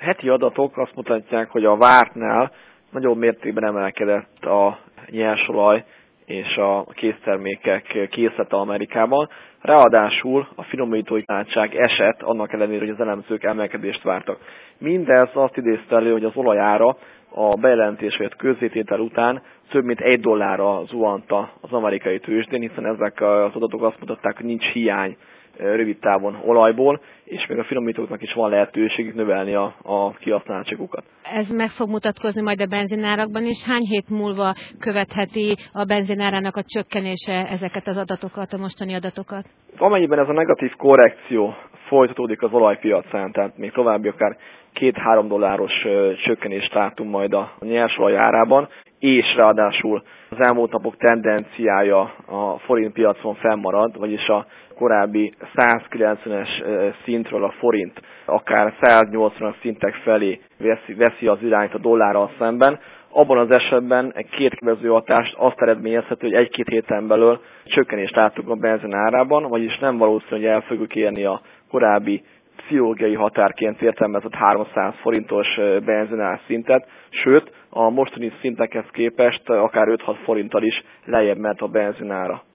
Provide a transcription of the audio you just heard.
heti adatok azt mutatják, hogy a vártnál nagyobb mértékben emelkedett a nyersolaj és a késztermékek készlete Amerikában. Ráadásul a finomítói tanácság esett, annak ellenére, hogy az elemzők emelkedést vártak. Mindez azt idézte elő, hogy az olajára a bejelentés vagy közzététel után több mint $1 zuhant az amerikai tőzsdén, hiszen ezek az adatok azt mutatták, hogy nincs hiány rövid távon olajból, és még a finomítóknak is van lehetőségük növelni a kihasználtságukat. Ez meg fog mutatkozni majd a benzinárakban is. Hány hét múlva követheti a benzinárának a csökkenése ezeket az adatokat, a mostani adatokat? Amennyiben ez a negatív korrekció folytatódik az olajpiacán, tehát még további akár $2-3 csökkenést látunk majd a nyersolaj árában, és ráadásul az elmúlt napok tendenciája a forint piacon fennmarad, vagyis a korábbi 190-es szintről a forint akár 180-as szintek felé veszi az irányt a dollárral szemben. Abban az esetben egy kétkező hatást azt eredményezhető, hogy egy-két héten belül csökkenést látunk a benzin árában, vagyis nem valószínű, hogy el fogjuk érni a korábbi pszichológiai határként értelmezett 300 forintos benzinár szintet, sőt, a mostani szintekhez képest akár 5-6 forinttal is lejjebb ment a benzinára.